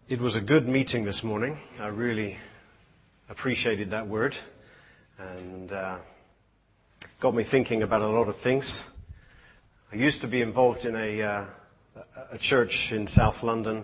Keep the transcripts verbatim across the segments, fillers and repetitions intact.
It was a good meeting this morning. I really appreciated that word, and uh, got me thinking about a lot of things. I used to be involved in a, uh, a church in South London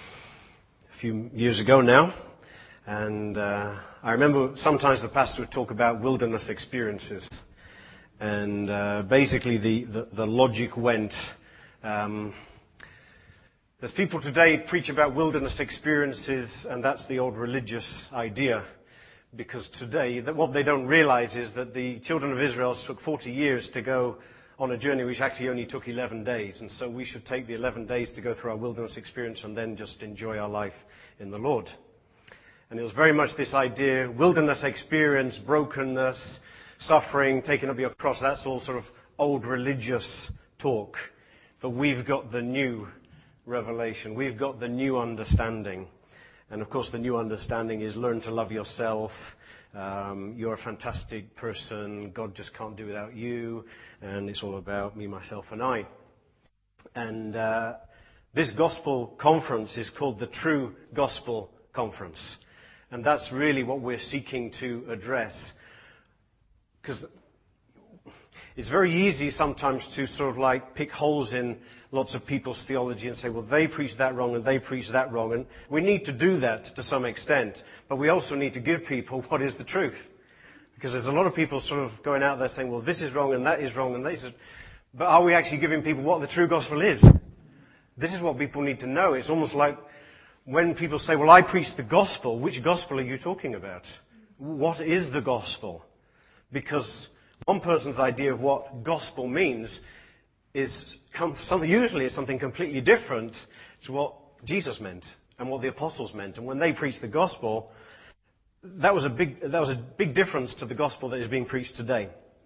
a few years ago now, and uh, I remember sometimes the pastor would talk about wilderness experiences, and uh, basically the, the, the logic went... Um, There's people today preach about wilderness experiences, and that's the old religious idea. Because today, that what they don't realize is that the children of Israel took forty years to go on a journey which actually only took eleven days. And so we should take the eleven days to go through our wilderness experience and then just enjoy our life in the Lord. And it was very much this idea, wilderness experience, brokenness, suffering, taking up your cross, that's all sort of old religious talk. But we've got the new revelation. We've got the new understanding. And of course the new understanding is learn to love yourself. Um, you're a fantastic person. God just can't do without you. And it's all about me, myself and I. And uh, this gospel conference is called the True Gospel Conference. And that's really what we're seeking to address. Because it's very easy sometimes to sort of like pick holes in lots of people's theology and say, well, they preach that wrong and they preach that wrong. And we need to do that to some extent. But we also need to give people what is the truth. Because there's a lot of people sort of going out there saying, well, this is wrong and that is wrong and this is... But are we actually giving people what the true gospel is? This is what people need to know. It's almost like when people say, well, I preach the gospel, which gospel are you talking about? What is the gospel? Because one person's idea of what gospel means is something, usually is something completely different to what Jesus meant and what the apostles meant. And when they preached the gospel, that was a big, that was a big difference to the gospel that is being preached today.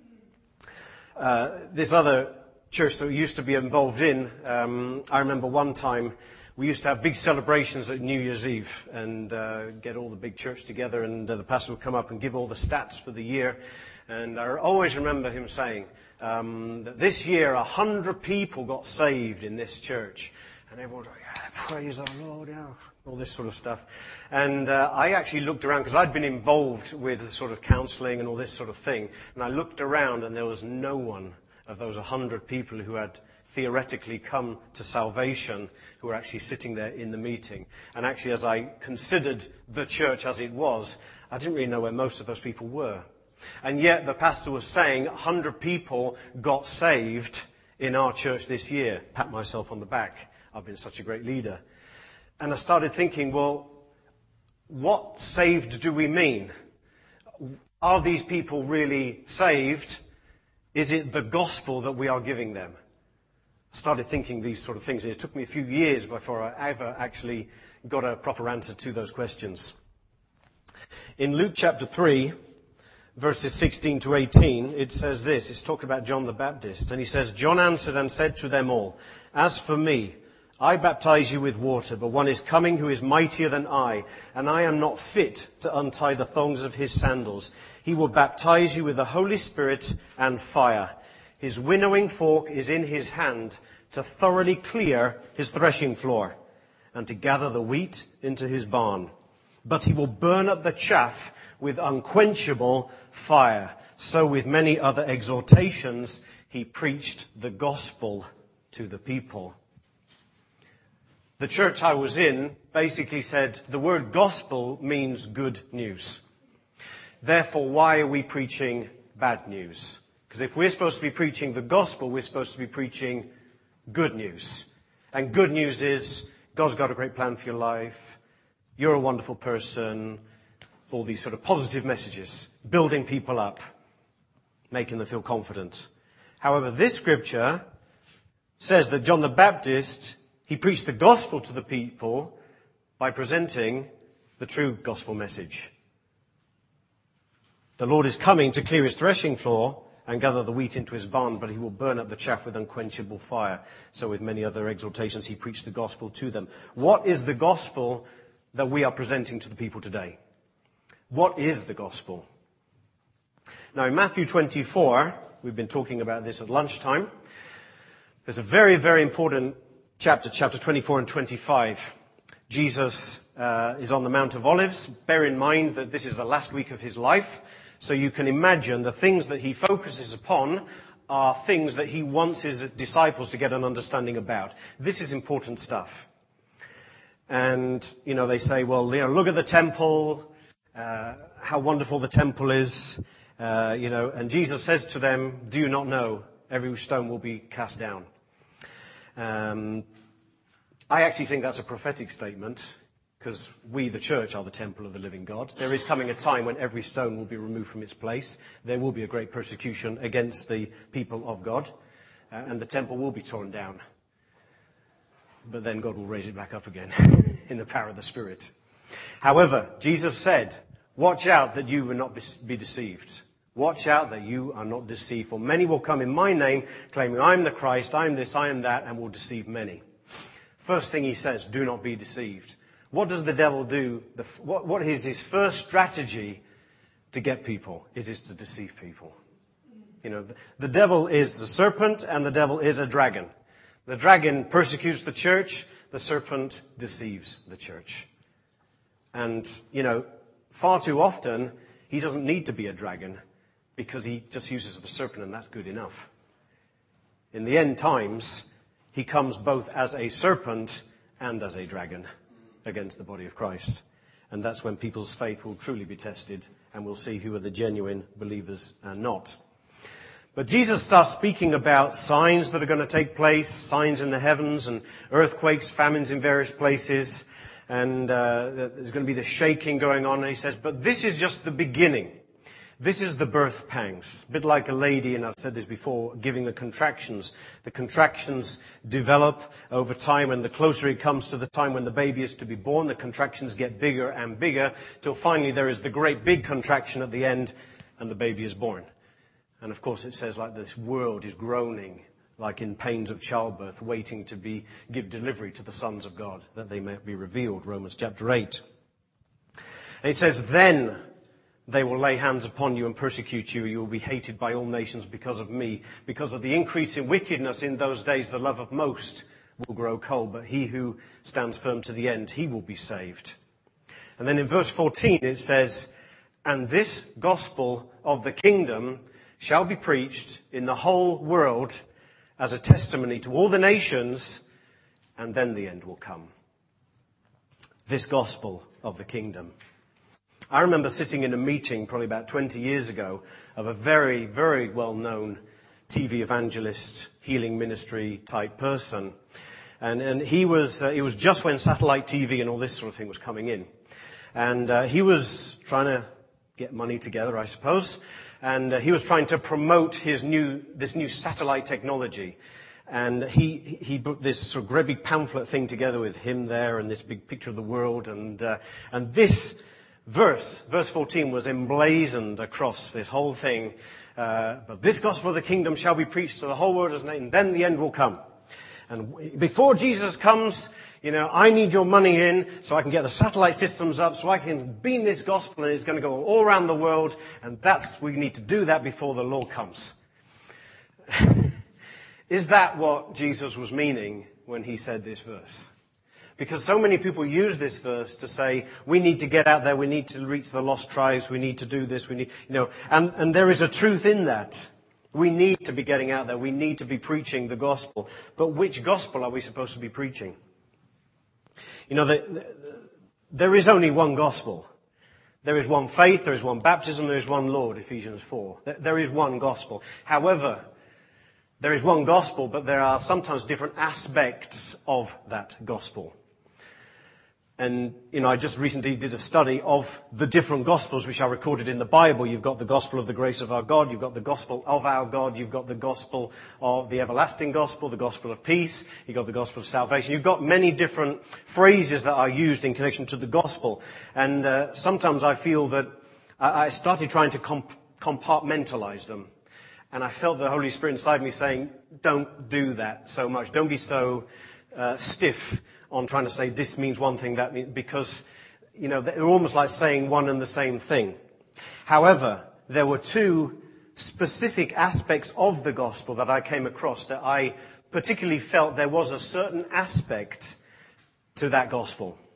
Uh, this other church that we used to be involved in, um, I remember one time we used to have big celebrations at New Year's Eve and uh, get all the big church together, and uh, the pastor would come up and give all the stats for the year. And I always remember him saying um, that this year a hundred people got saved in this church. And everyone would go, yeah, praise the Lord, yeah, all this sort of stuff. And uh, I actually looked around, because I'd been involved with sort of counselling and all this sort of thing. And I looked around and there was no one of those a hundred people who had theoretically come to salvation who were actually sitting there in the meeting. And actually, as I considered the church as it was, I didn't really know where most of those people were. And yet the pastor was saying one hundred people got saved in our church this year. Pat myself on the back. I've been such a great leader. And I started thinking, well, what saved do we mean? Are these people really saved? Is it the gospel that we are giving them? I started thinking these sort of things. And it took me a few years before I ever actually got a proper answer to those questions. In Luke chapter three, verses sixteen to eighteen, it says this. It's talking about John the Baptist. And he says, John answered and said to them all, as for me, I baptize you with water, but one is coming who is mightier than I, and I am not fit to untie the thongs of his sandals. He will baptize you with the Holy Spirit and fire. His winnowing fork is in his hand to thoroughly clear his threshing floor and to gather the wheat into his barn. But he will burn up the chaff with unquenchable fire. So with many other exhortations, he preached the gospel to the people. The church I was in basically said the word gospel means good news. Therefore, why are we preaching bad news? Because if we're supposed to be preaching the gospel, we're supposed to be preaching good news. And good news is God's got a great plan for your life. You're a wonderful person. All these sort of positive messages, building people up, making them feel confident. However, this scripture says that John the Baptist, he preached the gospel to the people by presenting the true gospel message. The Lord is coming to clear his threshing floor and gather the wheat into his barn, but he will burn up the chaff with unquenchable fire. So with many other exhortations, he preached the gospel to them. What is the gospel that we are presenting to the people today? What is the gospel? Now in Matthew twenty-four, we've been talking about this at lunchtime. There's a very, very important chapter, chapter twenty-four and twenty-five. Jesus uh, is on the Mount of Olives. Bear in mind that this is the last week of his life, so you can imagine the things that he focuses upon are things that he wants his disciples to get an understanding about. This is important stuff. And, you know, they say, well, you know, look at the temple, uh, how wonderful the temple is, uh, you know, and Jesus says to them, do you not know every stone will be cast down? Um, I actually think that's a prophetic statement, because we, the church, are the temple of the living God. There is coming a time when every stone will be removed from its place. There will be a great persecution against the people of God, uh, and the temple will be torn down. But then God will raise it back up again in the power of the Spirit. However, Jesus said, watch out that you will not be deceived. Watch out that you are not deceived. For many will come in my name, claiming I am the Christ, I am this, I am that, and will deceive many. First thing he says, do not be deceived. What does the devil do? The, what, what is his first strategy to get people? It is to deceive people. You know, the, the devil is the serpent and the devil is a dragon. The dragon persecutes the church. The serpent deceives the church. And, you know, far too often, he doesn't need to be a dragon because he just uses the serpent and that's good enough. In the end times, he comes both as a serpent and as a dragon against the body of Christ. And that's when people's faith will truly be tested and we'll see who are the genuine believers and not. But Jesus starts speaking about signs that are going to take place, signs in the heavens and earthquakes, famines in various places. And uh, there's going to be the shaking going on. And he says, but this is just the beginning. This is the birth pangs. A bit like a lady, and I've said this before, giving the contractions. The contractions develop over time, and the closer it comes to the time when the baby is to be born, the contractions get bigger and bigger, till finally there is the great big contraction at the end, and the baby is born. And of course it says like this world is groaning, like in pains of childbirth, waiting to be give delivery to the sons of God, that they may be revealed, Romans chapter eight. And it says, then they will lay hands upon you and persecute you. You will be hated by all nations because of me. Because of the increase in wickedness in those days, the love of most will grow cold. But he who stands firm to the end, he will be saved. And then in verse fourteen it says, and this gospel of the kingdom shall be preached in the whole world as a testimony to all the nations, and then the end will come. This gospel of the kingdom. I remember sitting in a meeting probably about twenty years ago of a very, very well-known T V evangelist, healing ministry type person. And, and he was, uh, it was just when satellite T V and all this sort of thing was coming in. And uh, he was trying to get money together, I suppose. And uh, he was trying to promote his new, this new satellite technology. And he, he put this sort of great big pamphlet thing together with him there and this big picture of the world. And, uh, and this verse, verse fourteen, was emblazoned across this whole thing. Uh, but this gospel of the kingdom shall be preached to the whole world as a nation, and then the end will come. And before Jesus comes, you know, I need your money in so I can get the satellite systems up so I can beam this gospel and it's going to go all around the world. And that's, we need to do that before the Lord comes. Is that what Jesus was meaning when he said this verse? Because so many people use this verse to say, we need to get out there, we need to reach the lost tribes, we need to do this, we need, you know, and, and there is a truth in that. We need to be getting out there, we need to be preaching the gospel. But which gospel are we supposed to be preaching? You know, the, the, there is only one gospel. There is one faith, there is one baptism, there is one Lord, Ephesians four. There, there is one gospel. However, there is one gospel, but there are sometimes different aspects of that gospel. And, you know, I just recently did a study of the different gospels which are recorded in the Bible. You've got the gospel of the grace of our God. You've got the gospel of our God. You've got the gospel of the everlasting gospel, the gospel of peace. You've got the gospel of salvation. You've got many different phrases that are used in connection to the gospel. And uh, sometimes I feel that I, I started trying to comp- compartmentalize them. And I felt the Holy Spirit inside me saying, don't do that so much. Don't be so uh, stiff on trying to say this means one thing, that means, because, you know, they're almost like saying one and the same thing. However, there were two specific aspects of the gospel that I came across that I particularly felt there was a certain aspect to that gospel.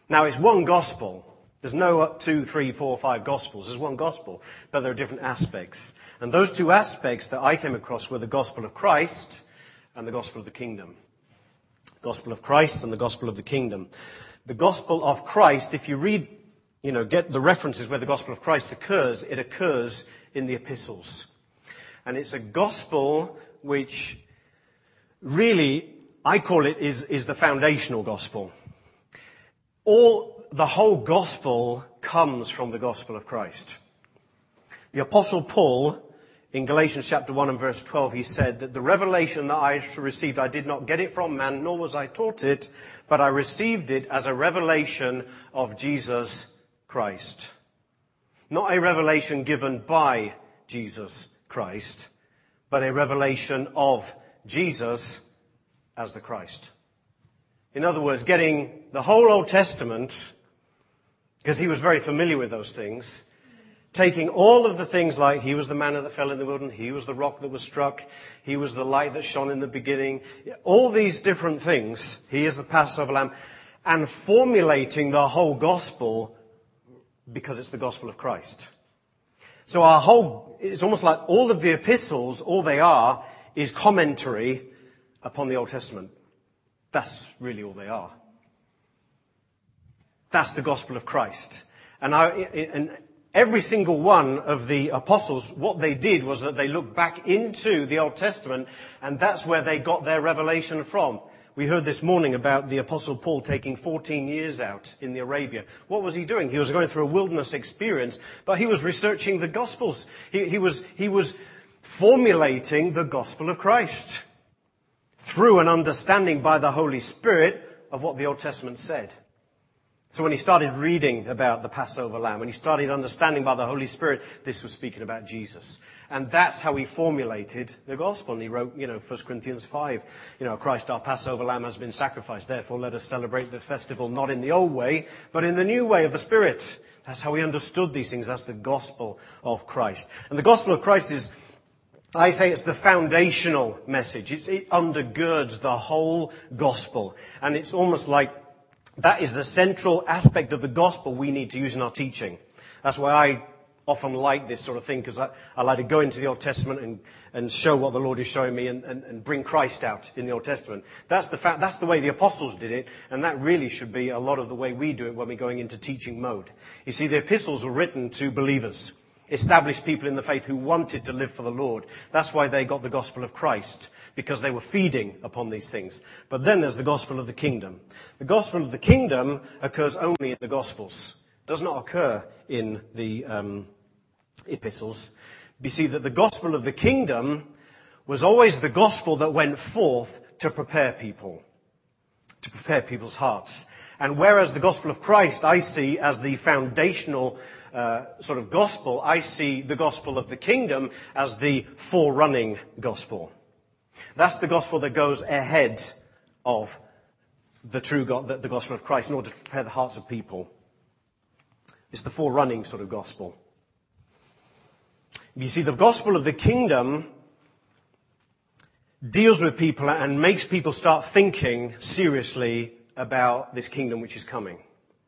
Now, it's one gospel. There's no two, three, four, five gospels. There's one gospel, but there are different aspects. And those two aspects that I came across were the gospel of Christ and the gospel of the kingdom. Gospel of Christ and the gospel of the kingdom. The gospel of Christ, if you read, you know, get the references where the gospel of Christ occurs, it occurs in the epistles. And it's a gospel which really, I call it, is, is the foundational gospel. All, the whole gospel comes from the gospel of Christ. The Apostle Paul, in Galatians chapter one and verse twelve, he said that the revelation that I received, I did not get it from man, nor was I taught it, but I received it as a revelation of Jesus Christ. Not a revelation given by Jesus Christ, but a revelation of Jesus as the Christ. In other words, getting the whole Old Testament, because he was very familiar with those things, taking all of the things like he was the manna that fell in the wilderness, he was the rock that was struck, he was the light that shone in the beginning, all these different things, he is the Passover lamb, and formulating the whole gospel because it's the gospel of Christ. So our whole, it's almost like all of the epistles, all they are is commentary upon the Old Testament. That's really all they are. That's the gospel of Christ. And I, and every single one of the apostles, what they did was that they looked back into the Old Testament, and that's where they got their revelation from. We heard this morning about the Apostle Paul taking fourteen years out in the Arabia. What was he doing? He was going through a wilderness experience, but he was researching the Gospels. He, he was, he was formulating the gospel of Christ through an understanding by the Holy Spirit of what the Old Testament said. So when he started reading about the Passover lamb, when he started understanding by the Holy Spirit, this was speaking about Jesus. And that's how he formulated the gospel. And he wrote, you know, First Corinthians five, you know, Christ our Passover lamb has been sacrificed. Therefore, let us celebrate the festival not in the old way, but in the new way of the Spirit. That's how he understood these things. That's the gospel of Christ. And the gospel of Christ is, I say it's the foundational message. It's, it undergirds the whole gospel. And it's almost like that is the central aspect of the gospel we need to use in our teaching. That's why I often like this sort of thing, because I, I like to go into the Old Testament and, and show what the Lord is showing me and, and, and bring Christ out in the Old Testament. That's the fact, that's the way the apostles did it, and that really should be a lot of the way we do it when we're going into teaching mode. You see, the epistles were written to believers, established people in the faith who wanted to live for the Lord. That's why they got the gospel of Christ, because they were feeding upon these things. But then there's the gospel of the kingdom. The gospel of the kingdom occurs only in the Gospels. It does not occur in the um, epistles. You see that the gospel of the kingdom was always the gospel that went forth to prepare people, to prepare people's hearts. And whereas the gospel of Christ I see as the foundational uh, sort of gospel, I see the gospel of the kingdom as the forerunning gospel. That's the gospel that goes ahead of the true God, the, the gospel of Christ, in order to prepare the hearts of people. It's the forerunning sort of gospel. You see, the gospel of the kingdom deals with people and makes people start thinking seriously about this kingdom which is coming.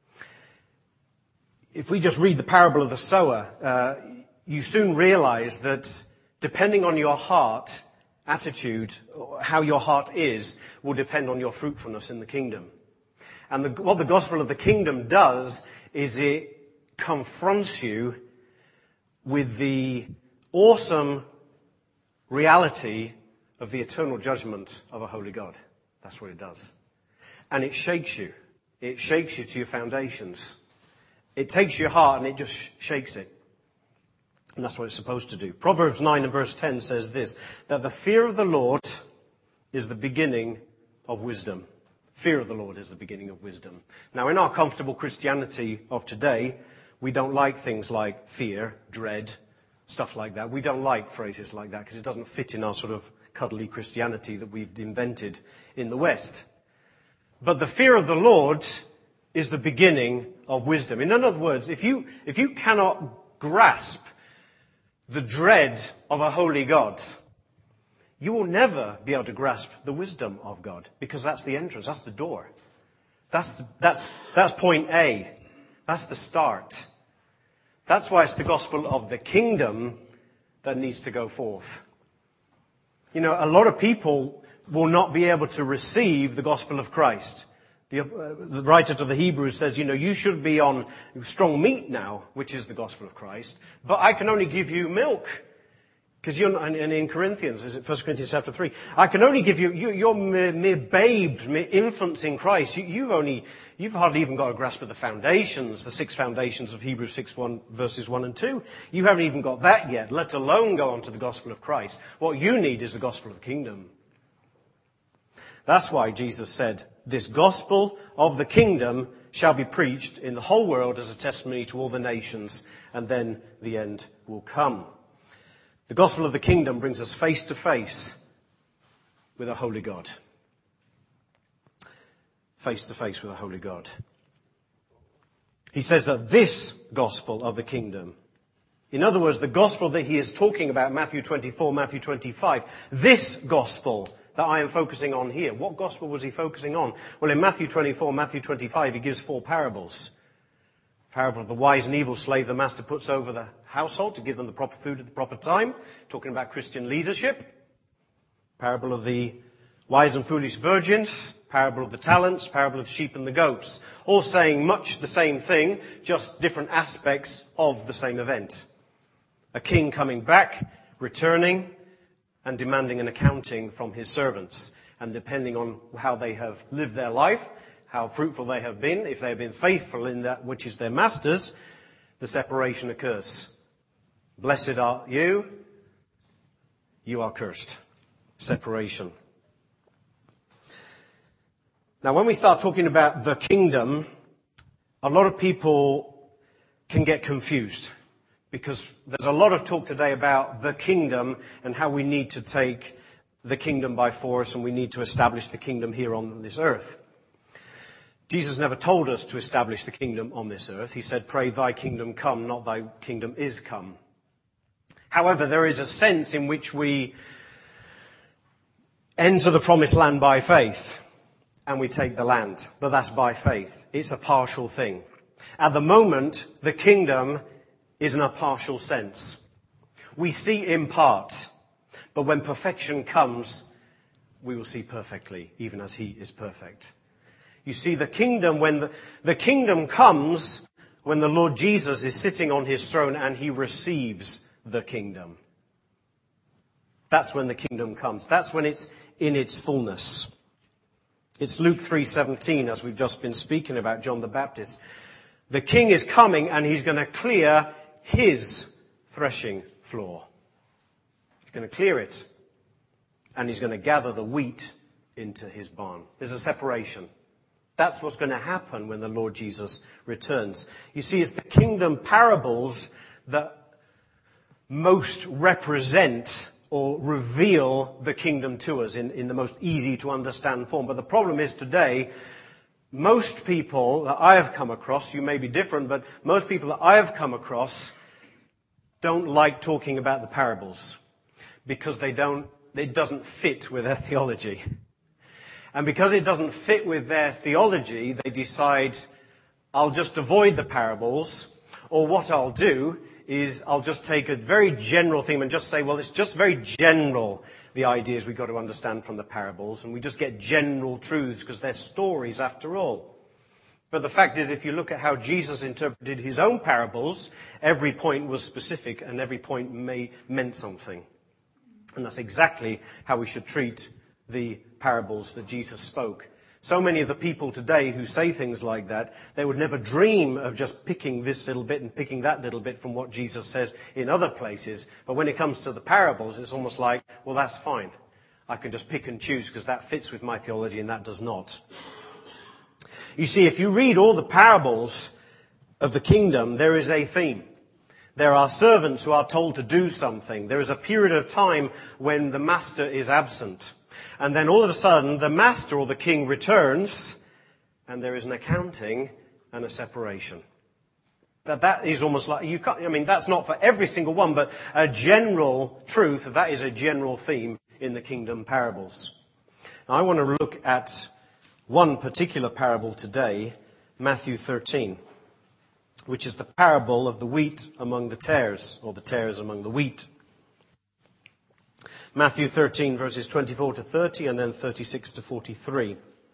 If we just read the parable of the sower, uh, you soon realize that depending on your heart attitude, how your heart is, will depend on your fruitfulness in the kingdom. And the, what the gospel of the kingdom does is it confronts you with the awesome reality of the eternal judgment of a holy God. That's what it does. And it shakes you. It shakes you to your foundations. It takes your heart and it just shakes it. And that's what it's supposed to do. Proverbs nine and verse ten says this, that the fear of the Lord is the beginning of wisdom. Fear of the Lord is the beginning of wisdom. Now, in our comfortable Christianity of today, we don't like things like fear, dread, stuff like that. We don't like phrases like that because it doesn't fit in our sort of cuddly Christianity that we've invented in the West. But the fear of the Lord is the beginning of wisdom. In other words, if you, if you cannot grasp the dread of a holy God, you will never be able to grasp the wisdom of God, because that's the entrance, that's the door. That's, that's, that's point A. That's the start. That's why it's the gospel of the kingdom that needs to go forth. You know, a lot of people will not be able to receive the gospel of Christ. The, uh, the writer to the Hebrews says, you know, you should be on strong meat now, which is the gospel of Christ, but I can only give you milk. Because you're not, and in Corinthians, is it First Corinthians chapter three? I can only give you, you you're mere, mere babes, mere infants in Christ. You, you've only, you've hardly even got a grasp of the foundations, the six foundations of Hebrews six, one, verses one and two. You haven't even got that yet, let alone go on to the gospel of Christ. What you need is the gospel of the kingdom. That's why Jesus said, this gospel of the kingdom shall be preached in the whole world as a testimony to all the nations, and then the end will come. The gospel of the kingdom brings us face to face with a holy God. Face to face with a holy God. He says that this gospel of the kingdom, in other words, the gospel that he is talking about, Matthew twenty-four, Matthew twenty-five, this gospel that I am focusing on here. What gospel was he focusing on? Well, in Matthew twenty-four, Matthew twenty-five, he gives four parables. Parable of the wise and evil slave the master puts over the household to give them the proper food at the proper time. Talking about Christian leadership. Parable of the wise and foolish virgins. Parable of the talents. Parable of the sheep and the goats. All saying much the same thing, just different aspects of the same event. A king coming back, returning, and demanding an accounting from his servants. And depending on how they have lived their life, how fruitful they have been, if they have been faithful in that which is their master's, the separation occurs. Blessed are you, you are cursed. Separation. Now, when we start talking about the kingdom, a lot of people can get confused because there's a lot of talk today about the kingdom and how we need to take the kingdom by force and we need to establish the kingdom here on this earth. Jesus never told us to establish the kingdom on this earth. He said, pray thy kingdom come, not thy kingdom is come. However, there is a sense in which we enter the promised land by faith and we take the land. But that's by faith. It's a partial thing. At the moment, the kingdom is in a partial sense. We see in part, but when perfection comes, we will see perfectly, even as he is perfect. You see, the kingdom, when the, the kingdom comes when the Lord Jesus is sitting on his throne and he receives the kingdom. That's when the kingdom comes. That's when it's in its fullness. It's Luke three seventeen, as we've just been speaking about John the Baptist. The king is coming and he's going to clear his threshing floor. He's going to clear it. And he's going to gather the wheat into his barn. There's a separation. That's what's going to happen when the Lord Jesus returns. You see, it's the kingdom parables that most represent or reveal the kingdom to us in, in the most easy to understand form. But the problem is today, most people that I have come across, you may be different, but most people that I have come across don't like talking about the parables because they don't, it doesn't fit with their theology. And because it doesn't fit with their theology, they decide, I'll just avoid the parables, or what I'll do is I'll just take a very general theme and just say, well, it's just very general, the ideas we've got to understand from the parables, and we just get general truths because they're stories after all. But the fact is, if you look at how Jesus interpreted his own parables, every point was specific and every point may, meant something. And that's exactly how we should treat the parables that Jesus spoke. So many of the people today who say things like that, they would never dream of just picking this little bit and picking that little bit from what Jesus says in other places. But when it comes to the parables, it's almost like, well, that's fine. I can just pick and choose because that fits with my theology and that does not. You see, if you read all the parables of the kingdom, there is a theme. There are servants who are told to do something. There is a period of time when the master is absent. And then all of a sudden, the master or the king returns, and there is an accounting and a separation. That that is almost like, you can't, I mean, that's not for every single one, but a general truth, that is a general theme in the kingdom parables. Now, I want to look at one particular parable today, Matthew thirteen, which is the parable of the wheat among the tares, or the tares among the wheat. Matthew thirteen, verses twenty-four to thirty, and then thirty-six to forty-three.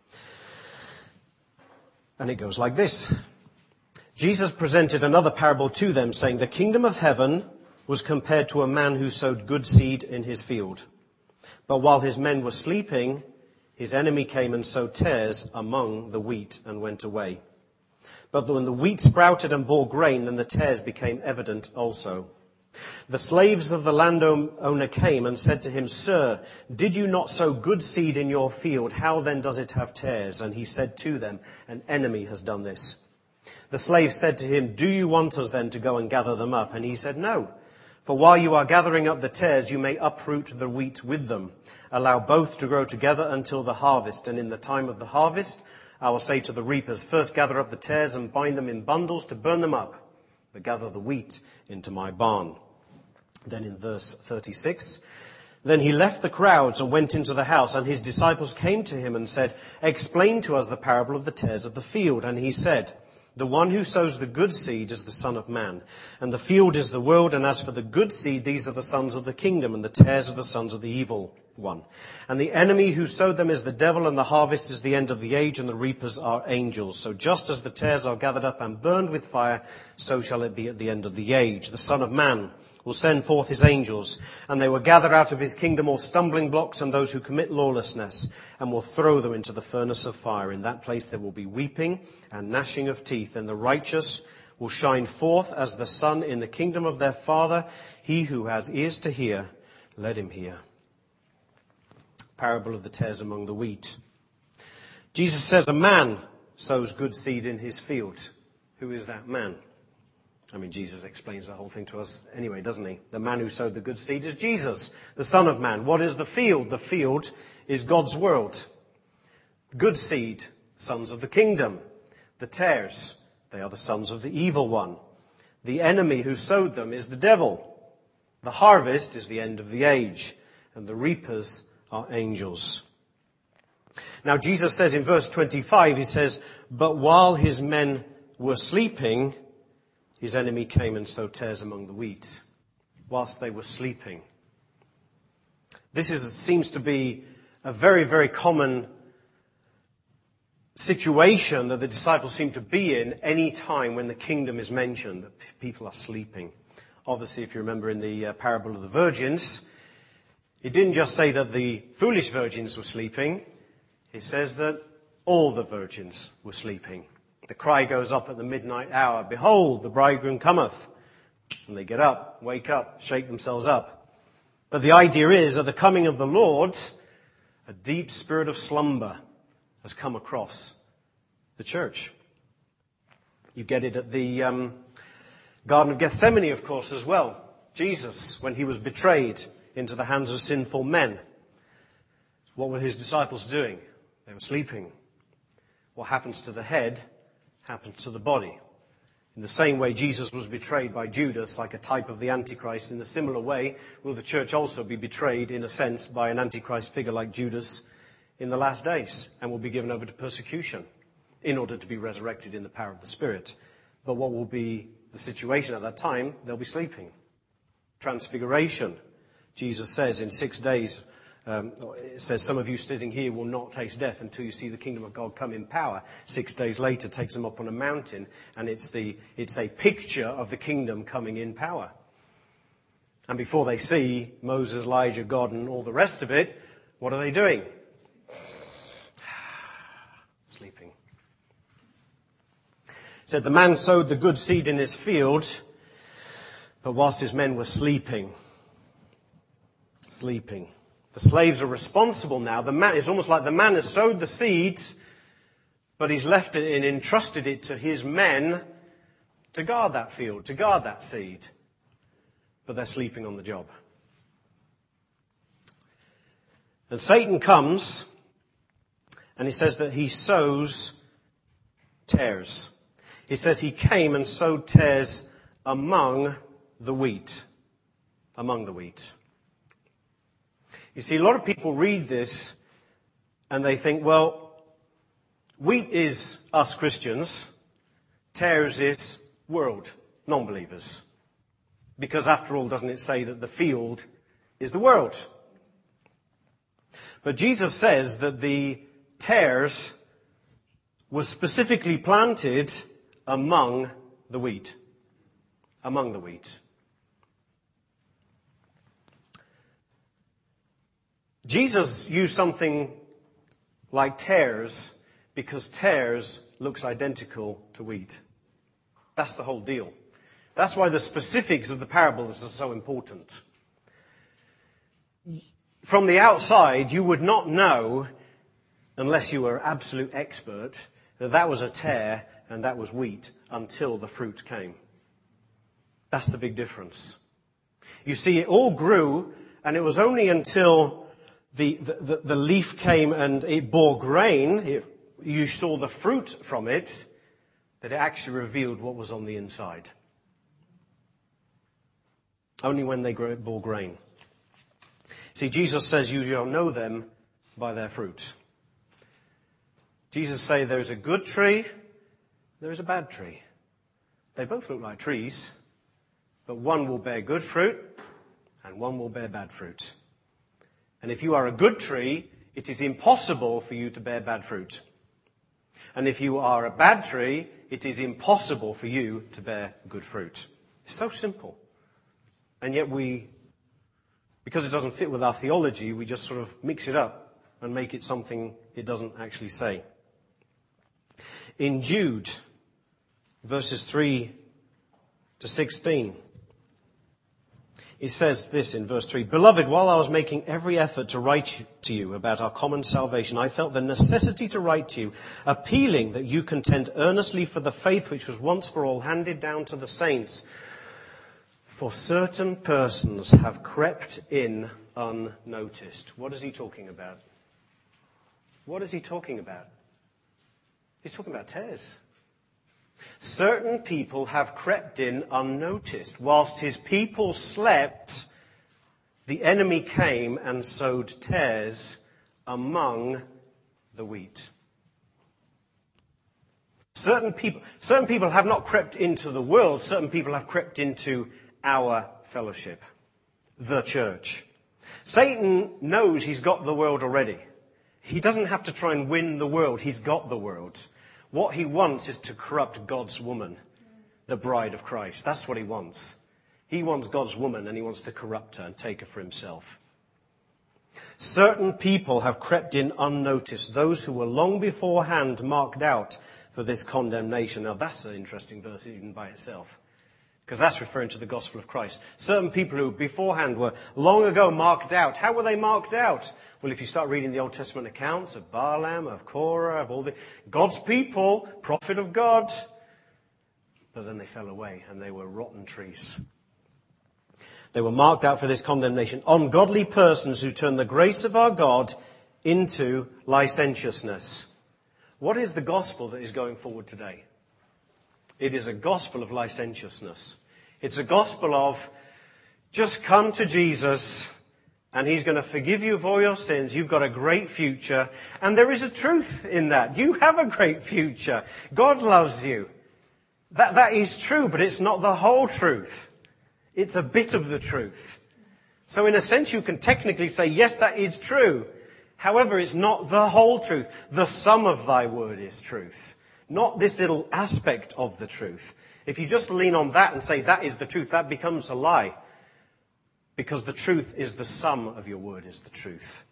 And it goes like this. Jesus presented another parable to them, saying, "The kingdom of heaven was compared to a man who sowed good seed in his field. But while his men were sleeping, his enemy came and sowed tares among the wheat and went away. But when the wheat sprouted and bore grain, then the tares became evident also. The slaves of the landowner came and said to him, 'Sir, did you not sow good seed in your field? How then does it have tares?' And he said to them, 'An enemy has done this.' The slaves said to him, 'Do you want us then to go and gather them up?' And he said, 'No. For while you are gathering up the tares, you may uproot the wheat with them. Allow both to grow together until the harvest. And in the time of the harvest, I will say to the reapers, first gather up the tares and bind them in bundles to burn them up, but gather the wheat into my barn.'" Then in verse thirty-six, "Then he left the crowds and went into the house, and his disciples came to him and said, 'Explain to us the parable of the tares of the field.' And he said, 'The one who sows the good seed is the Son of Man, and the field is the world, and as for the good seed, these are the sons of the kingdom, and the tares are the sons of the evil one. And the enemy who sowed them is the devil, and the harvest is the end of the age, and the reapers are angels. So just as the tares are gathered up and burned with fire, so shall it be at the end of the age. The Son of Man will send forth his angels, and they will gather out of his kingdom all stumbling blocks and those who commit lawlessness, and will throw them into the furnace of fire. In that place there will be weeping and gnashing of teeth, and the righteous will shine forth as the sun in the kingdom of their Father. He who has ears to hear, let him hear." Parable of the tares among the wheat. Jesus says a man sows good seed in his field. Who is that man? I mean, Jesus explains the whole thing to us anyway, doesn't he? The man who sowed the good seed is Jesus, the Son of Man. What is the field? The field is God's world. Good seed, sons of the kingdom. The tares, they are the sons of the evil one. The enemy who sowed them is the devil. The harvest is the end of the age, and the reapers are angels. Now, Jesus says in verse twenty-five, he says, "But while his men were sleeping, his enemy came and sowed tares among the wheat," whilst they were sleeping. This is, seems to be a very, very common situation that the disciples seem to be in any time when the kingdom is mentioned, that people are sleeping. Obviously, if you remember in the uh, parable of the virgins, it didn't just say that the foolish virgins were sleeping. It says that all the virgins were sleeping. The cry goes up at the midnight hour, "Behold, the bridegroom cometh." And they get up, wake up, shake themselves up. But the idea is, at the coming of the Lord, a deep spirit of slumber has come across the church. You get it at the um, Garden of Gethsemane, of course, as well. Jesus, when he was betrayed into the hands of sinful men, what were his disciples doing? They were sleeping. What happens to the head happens to the body. In the same way Jesus was betrayed by Judas, like a type of the Antichrist, in a similar way will the church also be betrayed, in a sense, by an Antichrist figure like Judas in the last days, and will be given over to persecution in order to be resurrected in the power of the Spirit. But what will be the situation at that time? They'll be sleeping. Transfiguration. Jesus says in six days, Um, it says, "Some of you sitting here will not taste death until you see the kingdom of God come in power." Six days later, takes them up on a mountain, and it's the it's a picture of the kingdom coming in power. And before they see Moses, Elijah, God, and all the rest of it, what are they doing? Sleeping. It said, "The man sowed the good seed in his field, but whilst his men were sleeping." Sleeping. The slaves are responsible now. The man, it's almost like the man has sowed the seed, but he's left it and entrusted it to his men to guard that field, to guard that seed. But they're sleeping on the job. And Satan comes, and he says that he sows tares. He says he came and sowed tares among the wheat. Among the wheat. You see, a lot of people read this and they think, well, Wheat is us Christians. Tares is world, non-believers. Because after all, doesn't it say that the field is the world? But Jesus says that the tares was specifically planted among the wheat. Among the wheat. Jesus used something like tares because tares looks identical to wheat. That's the whole deal. That's why the specifics of the parables are so important. From the outside, you would not know, unless you were an absolute expert, that that was a tare and that was wheat until the fruit came. That's the big difference. You see, it all grew, and it was only until the, the, the leaf came and it bore grain, it, you saw the fruit from it, that it actually revealed what was on the inside. Only when they bore grain. See, Jesus says you shall know them by their fruit. Jesus says there is a good tree, there is a bad tree. They both look like trees, but one will bear good fruit and one will bear bad fruit. And if you are a good tree, it is impossible for you to bear bad fruit. And if you are a bad tree, it is impossible for you to bear good fruit. It's so simple. And yet we, because it doesn't fit with our theology, we just sort of mix it up and make it something it doesn't actually say. In Jude, verses three to sixteen, it says this in verse three, Beloved, while I was making every effort to write to you about our common salvation, I felt the necessity to write to you, appealing that you contend earnestly for the faith which was once for all handed down to the saints. For certain persons have crept in unnoticed. What is he talking about? What is he talking about? He's talking about tares. Certain people have crept in unnoticed. Whilst his people slept, the enemy came and sowed tares among the wheat. Certain people, certain people have not crept into the world. Certain people have crept into our fellowship, the church. Satan knows he's got the world already. He doesn't have to try and win the world. He's got the world. What he wants is to corrupt God's woman, the bride of Christ. That's what he wants. He wants God's woman and he wants to corrupt her and take her for himself. Certain people have crept in unnoticed, those who were long beforehand marked out for this condemnation. Now that's an interesting verse even by itself, because that's referring to the gospel of Christ. Certain people who beforehand were long ago marked out. How were they marked out? Well, if you start reading the Old Testament accounts of Balaam, of Korah, of all the God's people, prophet of God, but then they fell away and they were rotten trees. They were marked out for this condemnation. Ungodly persons who turn the grace of our God into licentiousness. What is the gospel that is going forward today? It is a gospel of licentiousness. It's a gospel of just come to Jesus and he's going to forgive you of all your sins. You've got a great future. And there is a truth in that. You have a great future. God loves you. That, that is true, but it's not the whole truth. It's a bit of the truth. So in a sense, you can technically say, yes, that is true. However, it's not the whole truth. The sum of thy word is truth. Not this little aspect of the truth. If you just lean on that and say that is the truth, that becomes a lie. Because the truth is the sum of your word is the truth.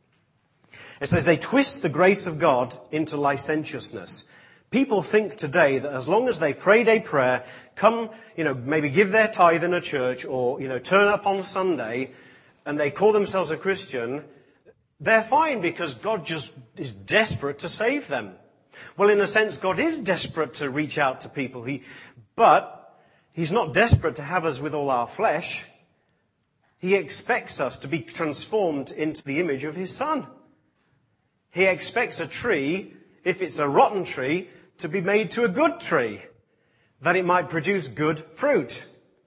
It says they twist the grace of God into licentiousness. People think today that as long as they prayed a prayer, come, you know, maybe give their tithe in a church or, you know, turn up on Sunday and they call themselves a Christian, they're fine because God just is desperate to save them. Well, in a sense, God is desperate to reach out to people. He, but he's not desperate to have us with all our flesh. He expects us to be transformed into the image of his Son. He expects a tree, if it's a rotten tree, to be made to a good tree, that it might produce good fruit.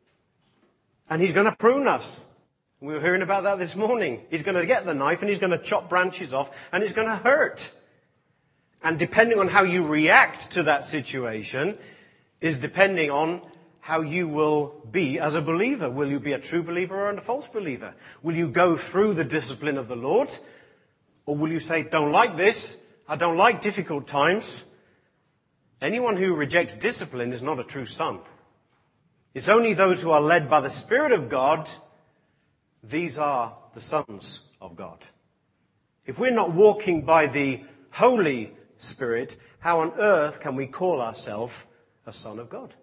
And he's going to prune us. We were hearing about that this morning. He's going to get the knife and he's going to chop branches off and it's going to hurt. And depending on how you react to that situation is depending on how you will be as a believer. Will you be a true believer or a false believer? Will you go through the discipline of the Lord? Or will you say, don't like this, I don't like difficult times? Anyone who rejects discipline is not a true son. It's only those who are led by the Spirit of God, these are the sons of God. If we're not walking by the Holy Spirit, how on earth can we call ourselves a son of God?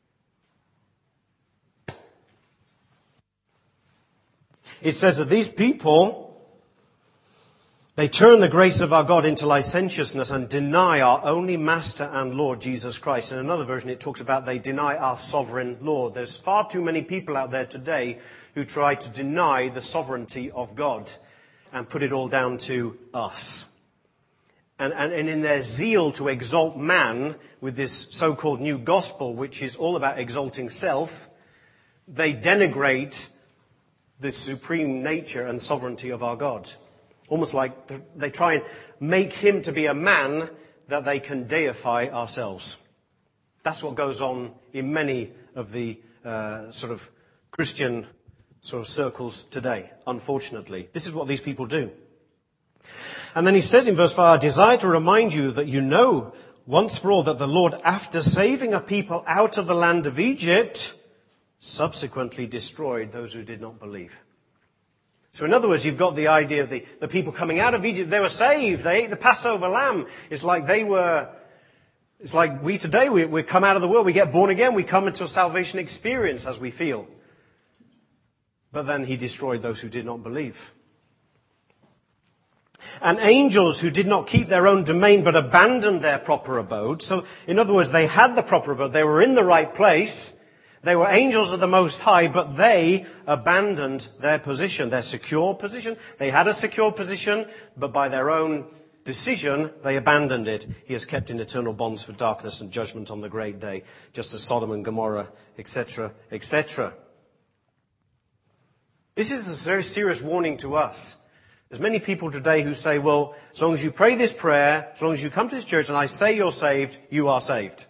It says that these people, they turn the grace of our God into licentiousness and deny our only Master and Lord, Jesus Christ. In another version, it talks about they deny our sovereign Lord. There's far too many people out there today who try to deny the sovereignty of God and put it all down to us. And, and, and in their zeal to exalt man with this so-called new gospel, which is all about exalting self, they denigrate the supreme nature and sovereignty of our God. Almost like they try and make him to be a man that they can deify ourselves. That's what goes on in many of the uh, sort of Christian sort of circles today, unfortunately. This is what these people do. And then he says in verse five, I desire to remind you that you know once for all that the Lord, after saving a people out of the land of Egypt, subsequently destroyed those who did not believe. So in other words, you've got the idea of the, the people coming out of Egypt. They were saved. They ate the Passover lamb. It's like they were, it's like we today, we, we come out of the world, we get born again, we come into a salvation experience as we feel. But then he destroyed those who did not believe. And angels who did not keep their own domain but abandoned their proper abode. So in other words, they had the proper abode. They were in the right place. They were angels of the Most High, but they abandoned their position, their secure position. They had a secure position, but by their own decision, they abandoned it. He is kept in eternal bonds for darkness and judgment on the great day, just as Sodom and Gomorrah, et cetera, et cetera. This is a very serious warning to us. There's many people today who say, well, as long as you pray this prayer, as long as you come to this church and I say you're saved, you are saved.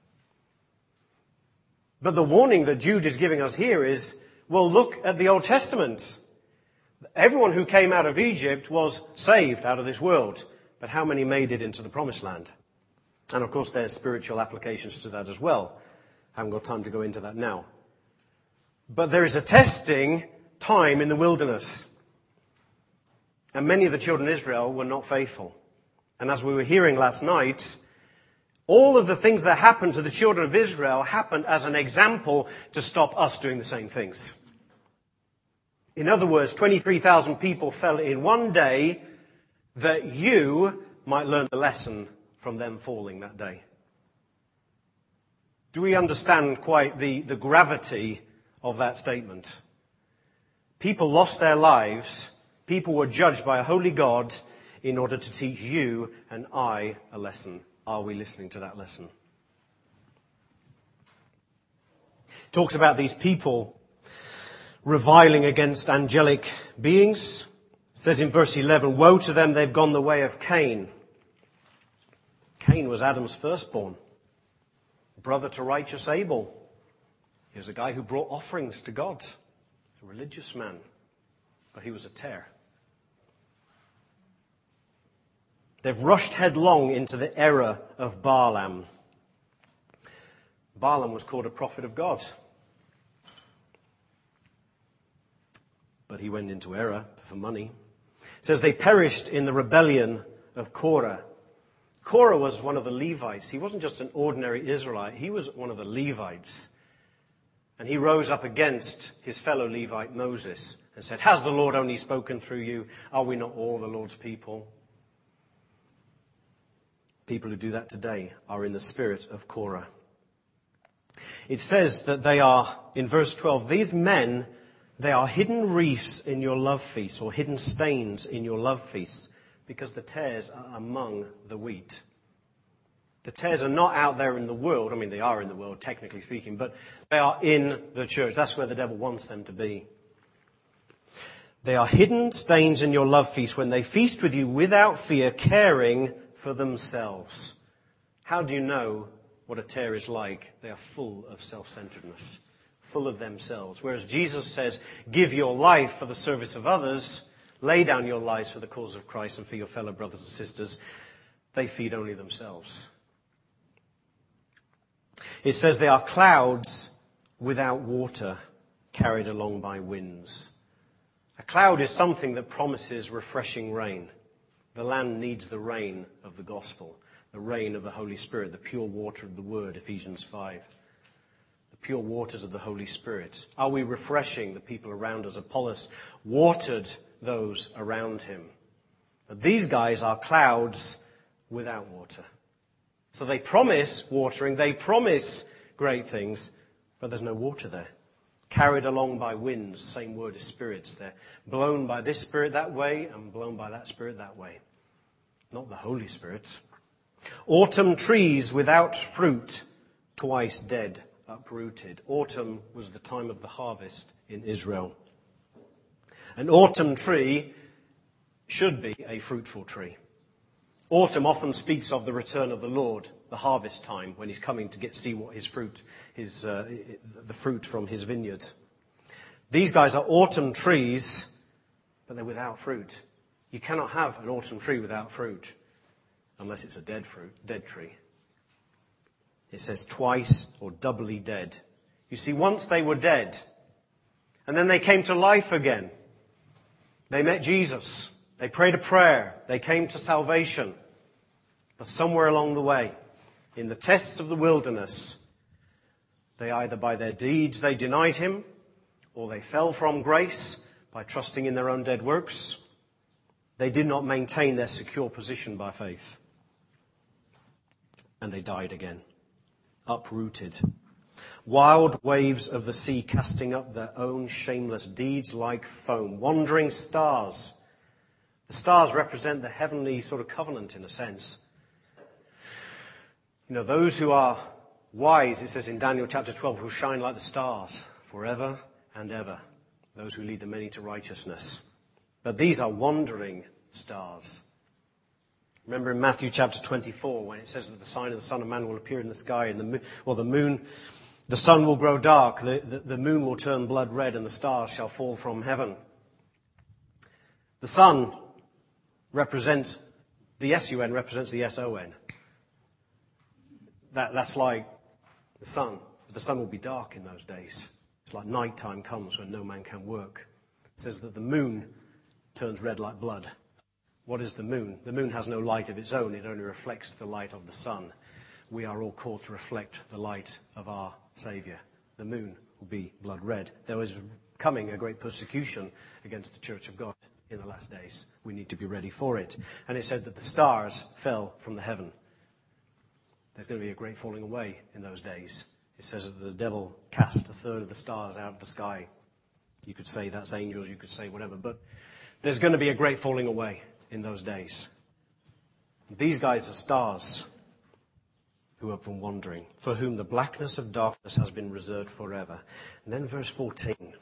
But the warning that Jude is giving us here is, well, look at the Old Testament. Everyone who came out of Egypt was saved out of this world. But how many made it into the promised land? And of course, there's spiritual applications to that as well. I haven't got time to go into that now. But there is a testing time in the wilderness. And many of the children of Israel were not faithful. And as we were hearing last night, all of the things that happened to the children of Israel happened as an example to stop us doing the same things. In other words, twenty-three thousand people fell in one day that you might learn the lesson from them falling that day. Do we understand quite the, the gravity of that statement? People lost their lives. People were judged by a holy God in order to teach you and I a lesson. Are we listening to that lesson? Talks about these people reviling against angelic beings. It says in verse eleven, woe to them, they've gone the way of Cain. Cain was Adam's firstborn, brother to righteous Abel. He was a guy who brought offerings to God. He's a religious man, but he was a tare. They've rushed headlong into the error of Balaam. Balaam was called a prophet of God. But he went into error for money. It says they perished in the rebellion of Korah. Korah was one of the Levites. He wasn't just an ordinary Israelite. He was one of the Levites. And he rose up against his fellow Levite Moses and said, has the Lord only spoken through you? Are we not all the Lord's people? People who do that today are in the spirit of Korah. It says that they are, in verse twelve, these men, they are hidden reefs in your love feast, or hidden stains in your love feast, because the tares are among the wheat. The tares are not out there in the world. I mean, they are in the world, technically speaking, but they are in the church. That's where the devil wants them to be. They are hidden stains in your love feast when they feast with you without fear, caring for themselves. How do you know what a tare is like? They are full of self-centeredness, full of themselves. Whereas Jesus says, give your life for the service of others, lay down your lives for the cause of Christ and for your fellow brothers and sisters. They feed only themselves. It says they are clouds without water, carried along by winds. A cloud is something that promises refreshing rain. The land needs the rain of the gospel, the rain of the Holy Spirit, the pure water of the word, Ephesians five. The pure waters of the Holy Spirit. Are we refreshing the people around us? Apollos watered those around him. But these guys are clouds without water. So they promise watering, they promise great things, but there's no water there. Carried along by winds, same word as spirits. They're blown by this spirit that way and blown by that spirit that way. Not the Holy Spirit. Autumn trees without fruit, twice dead, uprooted. Autumn was the time of the harvest in Israel. An autumn tree should be a fruitful tree. Autumn often speaks of the return of the Lord, the harvest time, when he's coming to get see what his fruit, his uh, the fruit from his vineyard. These guys are autumn trees, but they're without fruit. You cannot have an autumn tree without fruit, unless it's a dead fruit, dead tree. It says twice or doubly dead. You see, once they were dead, and then they came to life again. They met Jesus. They prayed a prayer. They came to salvation. But somewhere along the way, in the tests of the wilderness, they either by their deeds they denied him, or they fell from grace by trusting in their own dead works. They did not maintain their secure position by faith. And they died again, uprooted. Wild waves of the sea casting up their own shameless deeds like foam. Wandering stars. The stars represent the heavenly sort of covenant in a sense. You know, those who are wise, it says in Daniel chapter twelve, who shine like the stars forever and ever. Those who lead the many to righteousness. But these are wandering stars. Remember in Matthew chapter twenty-four, when it says that the sign of the Son of Man will appear in the sky, and the moon, or the moon, the sun will grow dark, the, the, the moon will turn blood red, and the stars shall fall from heaven. The sun represents, the S U N represents the S O N. That, that's like the sun. But the sun will be dark in those days. It's like night time comes when no man can work. It says that the moon turns red like blood. What is the moon? The moon has no light of its own. It only reflects the light of the sun. We are all called to reflect the light of our Saviour. The moon will be blood red. There is coming a great persecution against the Church of God in the last days. We need to be ready for it. And it said that the stars fell from the heaven. There's going to be a great falling away in those days. It says that the devil cast a third of the stars out of the sky. You could say that's angels, you could say whatever, but there's going to be a great falling away in those days. These guys are stars who have been wandering, for whom the blackness of darkness has been reserved forever. And then verse fourteen.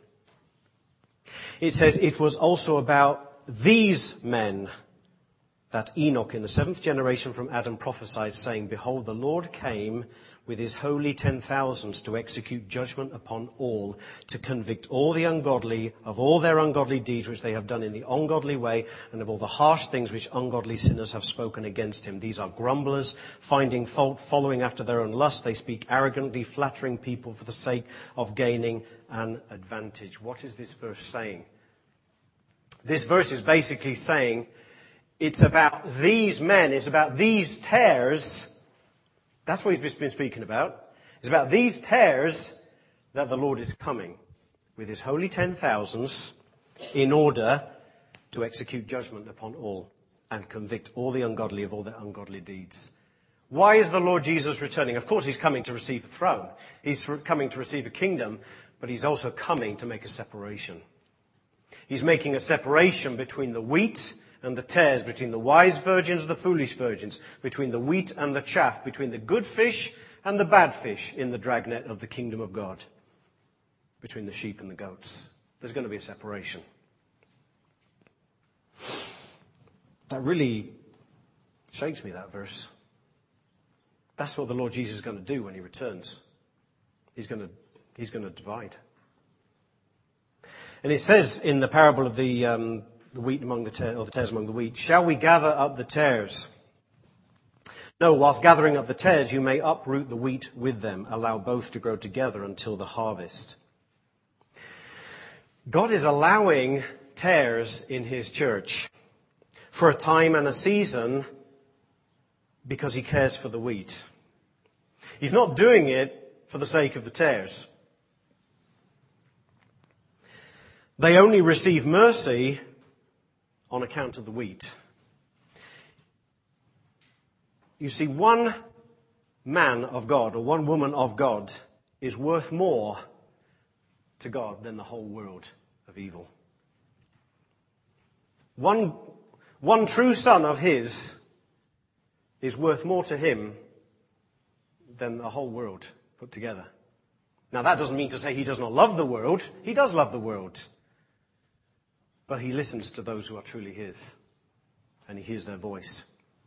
It says, it was also about these men that Enoch in the seventh generation from Adam prophesied, saying, behold, the Lord came with his holy ten thousands to execute judgment upon all, to convict all the ungodly of all their ungodly deeds which they have done in the ungodly way, and of all the harsh things which ungodly sinners have spoken against him. These are grumblers, finding fault, following after their own lust. They speak arrogantly, flattering people for the sake of gaining an advantage. What is this verse saying? This verse is basically saying, it's about these men, it's about these tares. That's what he's been speaking about. It's about these tares that the Lord is coming with his holy ten thousands in order to execute judgment upon all and convict all the ungodly of all their ungodly deeds. Why is the Lord Jesus returning? Of course, he's coming to receive a throne. He's coming to receive a kingdom, but he's also coming to make a separation. He's making a separation between the wheat and the tares, between the wise virgins and the foolish virgins, between the wheat and the chaff, between the good fish and the bad fish in the dragnet of the kingdom of God, between the sheep and the goats. There's going to be a separation. That really Shakes me, that verse. That's what the Lord Jesus is going to do when he returns. He's going to, he's going to divide. And it says in the parable of the, um, the wheat among the tares, or the tares among the wheat, shall we gather up the tares? No, whilst gathering up the tares, you may uproot the wheat with them. Allow both to grow together until the harvest. God is allowing tares in his church for a time and a season because he cares for the wheat. He's not doing it for the sake of the tares. They only receive mercy on account of the wheat. You see, one man of God or one woman of God is worth more to God than the whole world of evil. One, one true son of his is worth more to him than the whole world put together. Now, that doesn't mean to say he does not love the world. He does love the world. But he listens to those who are truly his, and he hears their voice.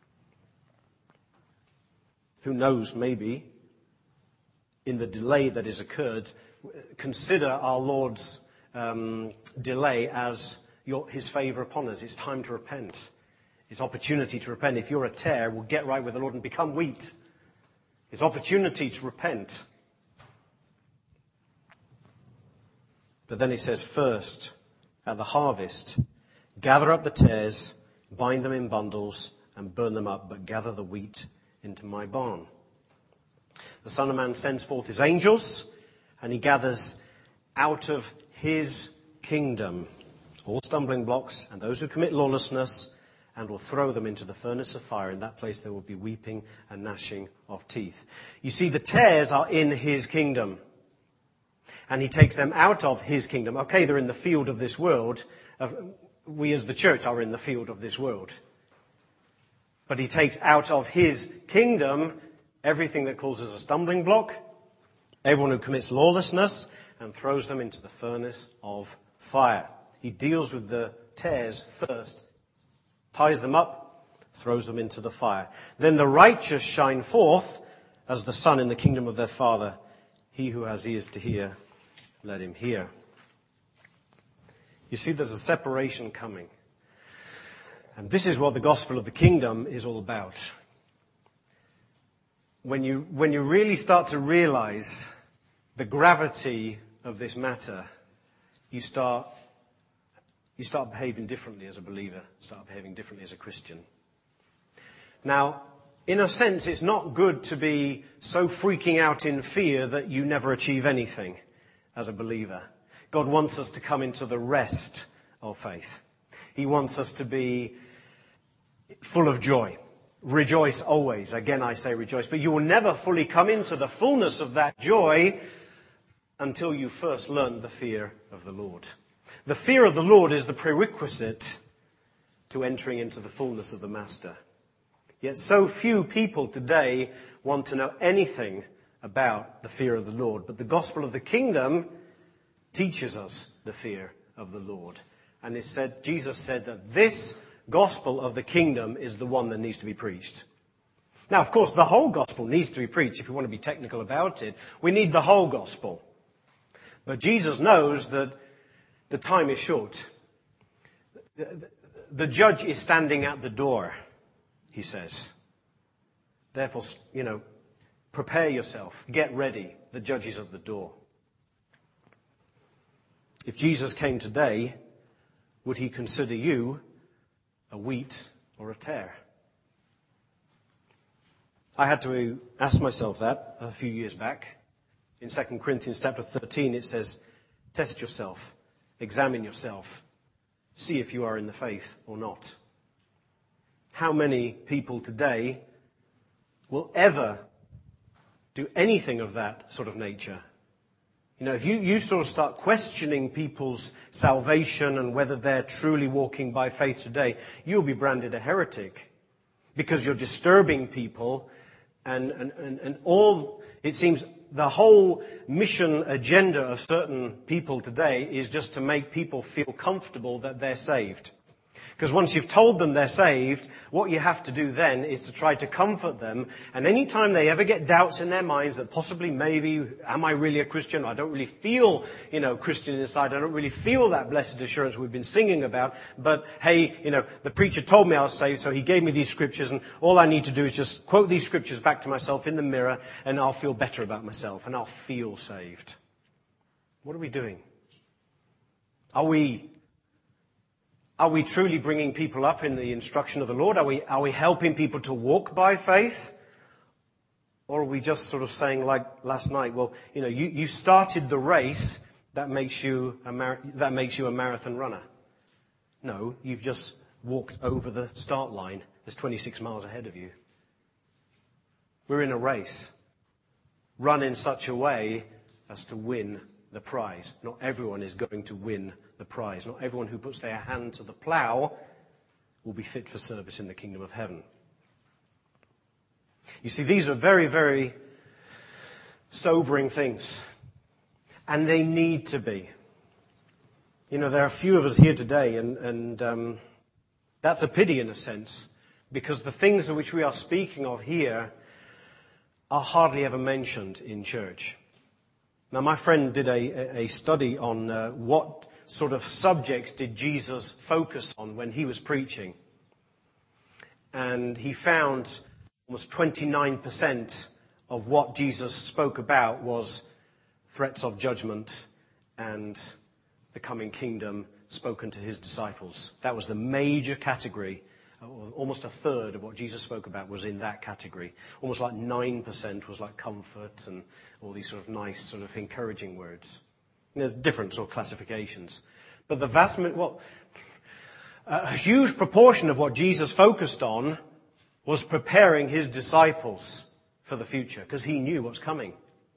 Who knows, maybe, in the delay that has occurred, consider our Lord's um, delay as your, his favour upon us. It's time to repent. It's opportunity to repent. If you're a tare, well, get right with the Lord and become wheat. It's opportunity to repent. But then he says, first, at the harvest, gather up the tares, bind them in bundles, and burn them up, but gather the wheat into my barn. The Son of Man sends forth his angels, and he gathers out of his kingdom all stumbling blocks and those who commit lawlessness, and will throw them into the furnace of fire. In that place there will be weeping and gnashing of teeth. You see, the tares are in his kingdom, and he takes them out of his kingdom. Okay, they're in the field of this world. We as the church are in the field of this world. But he takes out of his kingdom everything that causes a stumbling block, everyone who commits lawlessness, and throws them into the furnace of fire. He deals with the tares first, ties them up, throws them into the fire. Then the righteous shine forth as the sun in the kingdom of their Father. He who has ears to hear, let him hear. You see, there's a separation coming. And this is what the gospel of the kingdom is all about. When you, when you really start to realize the gravity of this matter, you start, you start behaving differently as a believer, start behaving differently as a Christian. Now, in a sense, it's not good to be so freaking out in fear that you never achieve anything as a believer. God wants us to come into the rest of faith. He wants us to be full of joy. Rejoice always. Again, I say rejoice. But you will never fully come into the fullness of that joy until you first learn the fear of the Lord. The fear of the Lord is the prerequisite to entering into the fullness of the Master. Yet so few people today want to know anything about the fear of the Lord. But the gospel of the kingdom teaches us the fear of the Lord. And it said, Jesus said that this gospel of the kingdom is the one that needs to be preached. Now, of course, the whole gospel needs to be preached if we want to be technical about it. We need the whole gospel. But Jesus knows that the time is short. The, the, the judge is standing at the door, he says. Therefore, you know, prepare yourself. Get ready. The judge is at the door. If Jesus came today, would he consider you a wheat or a tare? I had to ask myself that a few years back. In Second Corinthians chapter thirteen, it says, test yourself, examine yourself, see if you are in the faith or not. How many people today will ever do anything of that sort of nature? You know, if you, you sort of start questioning people's salvation and whether they're truly walking by faith today, you'll be branded a heretic because you're disturbing people and, and, and, and all, it seems the whole mission agenda of certain people today is just to make people feel comfortable that they're saved. Because once you've told them they're saved, what you have to do then is to try to comfort them. And any time they ever get doubts in their minds that possibly, maybe, am I really a Christian? I don't really feel, you know, Christian inside. I don't really feel that blessed assurance we've been singing about. But hey, you know, the preacher told me I was saved, so he gave me these scriptures, and all I need to do is just quote these scriptures back to myself in the mirror, and I'll feel better about myself, and I'll feel saved. What are we doing? Are we Are we truly bringing people up in the instruction of the Lord? Are we, are we helping people to walk by faith? Or are we just sort of saying, like last night, well, you know, you, you started the race, that makes you a mar- that makes you a marathon runner. No, you've just walked over the start line. There's twenty-six miles ahead of you. We're in a race. Run in such a way as to win the prize. Not everyone is going to win the prize. Not everyone who puts their hand to the plough will be fit for service in the kingdom of heaven. You see, these are very, very sobering things. And they need to be. You know, there are a few of us here today, and, and um, that's a pity in a sense, because the things of which we are speaking of here are hardly ever mentioned in church. Now, my friend did a, a study on uh, what sort of subjects did Jesus focus on when he was preaching. And he found almost twenty-nine percent of what Jesus spoke about was threats of judgment and the coming kingdom spoken to his disciples. That was the major category. Almost a third of what Jesus spoke about was in that category. Almost like nine percent was like comfort and all these sort of nice, sort of encouraging words. There's different sort of classifications. But the vast, well, a huge proportion of what Jesus focused on was preparing his disciples for the future, because he knew what's coming.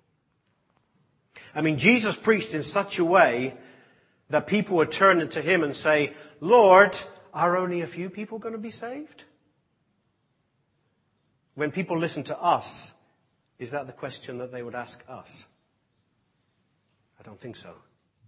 I mean, Jesus preached in such a way that people would turn to him and say, Lord, are only a few people going to be saved? When people listen to us, is that the question that they would ask us? I don't think so.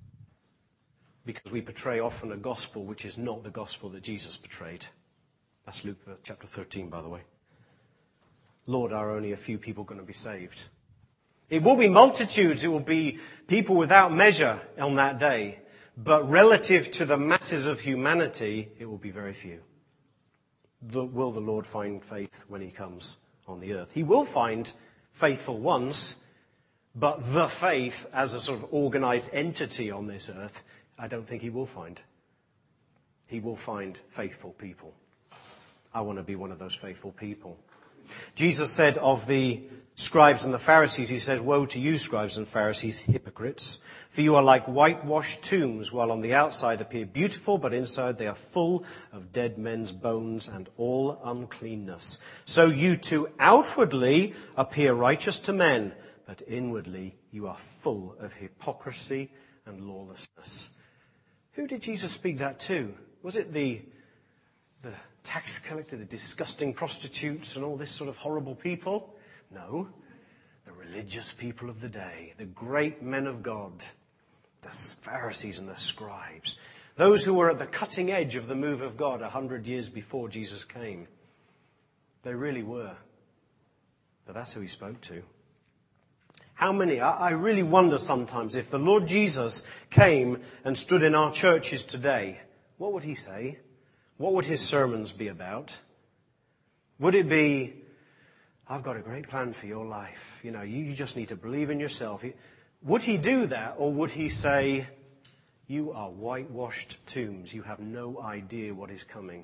Because we portray often a gospel which is not the gospel that Jesus portrayed. That's Luke chapter thirteen, by the way. Lord, are only a few people going to be saved? It will be multitudes. It will be people without measure on that day. But relative to the masses of humanity, it will be very few. The, will the Lord find faith when he comes on the earth? He will find faithful ones, but the faith as a sort of organized entity on this earth, I don't think he will find. He will find faithful people. I want to be one of those faithful people. Jesus said of the scribes and the Pharisees, he says, woe to you, scribes and Pharisees, hypocrites, for you are like whitewashed tombs, while on the outside appear beautiful, but inside they are full of dead men's bones and all uncleanness. So you too outwardly appear righteous to men, but inwardly you are full of hypocrisy and lawlessness. Who did Jesus speak that to? Was it the, the tax collector, the disgusting prostitutes and all this sort of horrible people? No, the religious people of the day, the great men of God, the Pharisees and the scribes, those who were at the cutting edge of the move of God a hundred years before Jesus came. They really were. But that's who he spoke to. How many? I really wonder sometimes if the Lord Jesus came and stood in our churches today, what would he say? What would his sermons be about? Would it be, I've got a great plan for your life. You know, you just need to believe in yourself. Would he do that, or would he say, you are whitewashed tombs. You have no idea what is coming.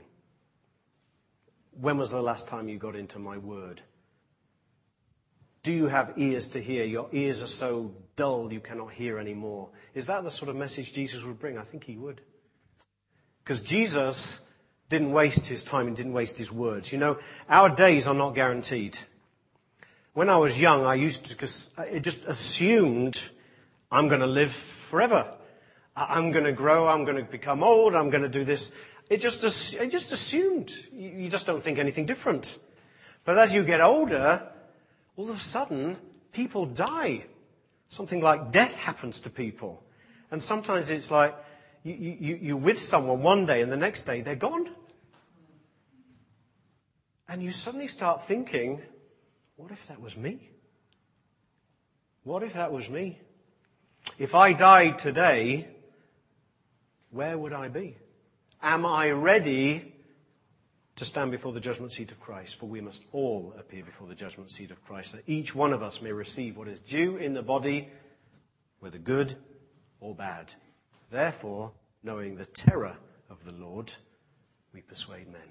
When was the last time you got into my word? Do you have ears to hear? Your ears are so dull you cannot hear anymore. Is that the sort of message Jesus would bring? I think he would. Because Jesus didn't waste his time and didn't waste his words. You know, our days are not guaranteed. When I was young, I used to just assumed I'm going to live forever. I'm going to grow. I'm going to become old. I'm going to do this. It just, it just assumed. You just don't think anything different. But as you get older, all of a sudden, people die. Something like death happens to people. And sometimes it's like, you, you, you're with someone one day and the next day they're gone. And you suddenly start thinking, what if that was me? What if that was me? If I died today, where would I be? Am I ready to stand before the judgment seat of Christ? For we must all appear before the judgment seat of Christ, that each one of us may receive what is due in the body, whether good or bad. Therefore, knowing the terror of the Lord, we persuade men.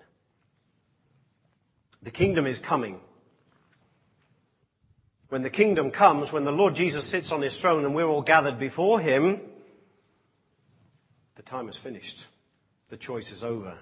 The kingdom is coming. When the kingdom comes, when the Lord Jesus sits on his throne and we're all gathered before him, the time is finished. The choice is over.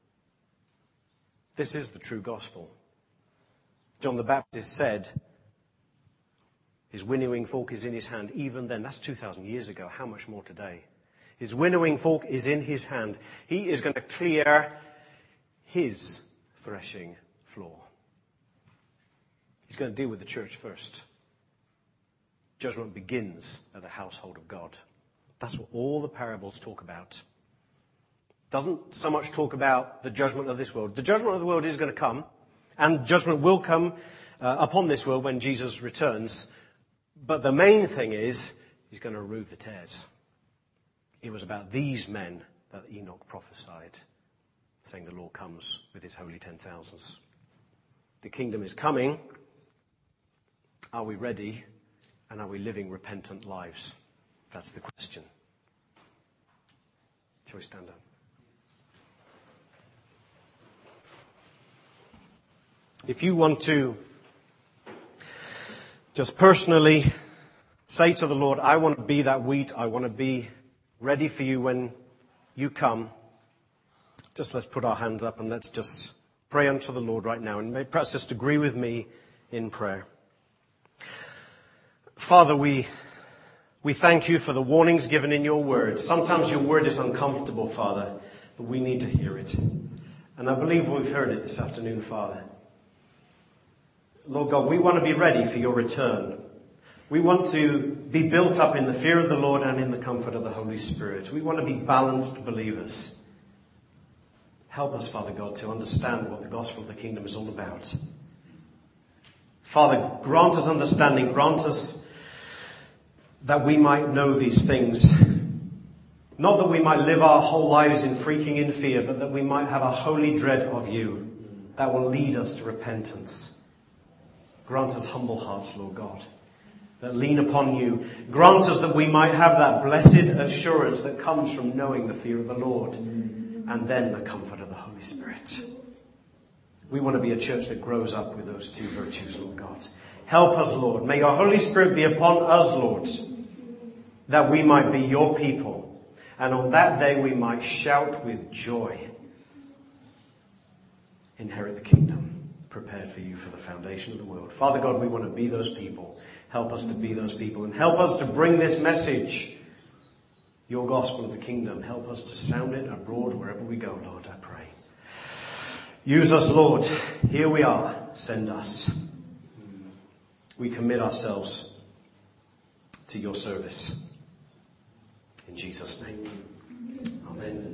This is the true gospel. John the Baptist said, his winnowing fork is in his hand. Even then, that's two thousand years ago. How much more today? His winnowing fork is in his hand. He is going to clear his threshing floor. He's going to deal with the church first. Judgment begins at the household of God. That's what all the parables talk about. Doesn't so much talk about the judgment of this world. The judgment of the world is going to come, and judgment will come uh, upon this world when Jesus returns. But the main thing is, he's going to remove the tares. It was about these men that Enoch prophesied, saying the Lord comes with his holy ten thousands. The kingdom is coming. Are we ready? And are we living repentant lives? That's the question. Shall we stand up? If you want to just personally say to the Lord, I want to be that wheat, I want to be ready for you when you come, just let's put our hands up and let's just pray unto the Lord right now, and perhaps just agree with me in prayer. Father, we we thank you for the warnings given in your word. Sometimes your word is uncomfortable, Father, but we need to hear it. And I believe we've heard it this afternoon, Father. Lord God, we want to be ready for your return. We want to be built up in the fear of the Lord and in the comfort of the Holy Spirit. We want to be balanced believers. Help us, Father God, to understand what the gospel of the kingdom is all about. Father, grant us understanding, grant us that we might know these things. Not that we might live our whole lives in freaking in fear, but that we might have a holy dread of you that will lead us to repentance. Grant us humble hearts, Lord God, that lean upon you. Grant us that we might have that blessed assurance that comes from knowing the fear of the Lord and then the comfort of the Holy Spirit. We want to be a church that grows up with those two virtues, Lord God. Help us, Lord. May your Holy Spirit be upon us, Lord, that we might be your people. And on that day we might shout with joy, inherit the kingdom prepared for you for the foundation of the world. Father God, we want to be those people. Help us to be those people, and help us to bring this message, your gospel of the kingdom. Help us to sound it abroad wherever we go, Lord, I pray. Use us, Lord. Here we are. Send us. We commit ourselves to your service. In Jesus' name. Amen.